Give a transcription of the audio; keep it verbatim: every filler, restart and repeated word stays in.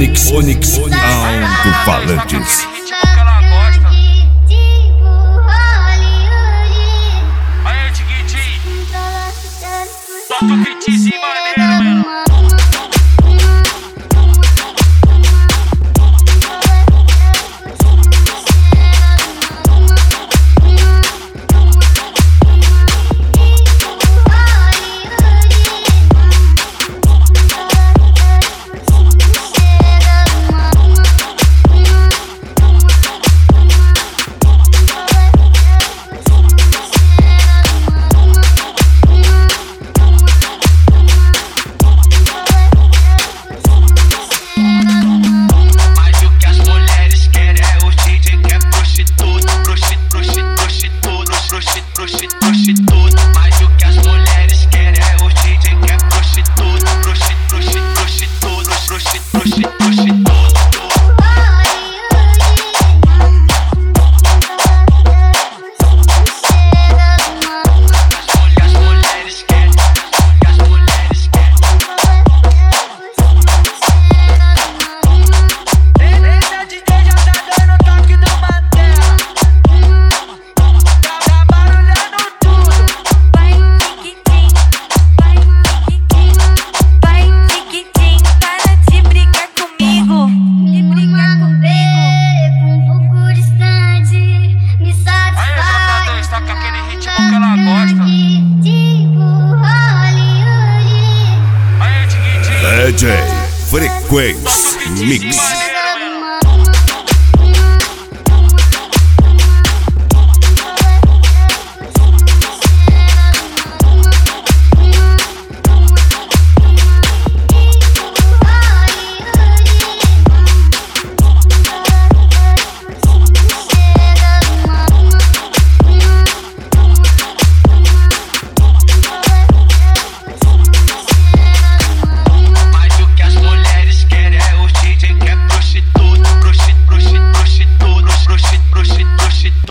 Onix, Onix, alto-falantes. Aí, Tiguitinho, bota um beatzinho maneiro, mano. Prostituta, mas o que as mulheres querem é o D J que é prostituta, prostituta, prostituta, prostituta, prostituta. As mulheres querem, as mulheres querem. Esse D J já tá dando toque no Mandela. D J Frequência Mix.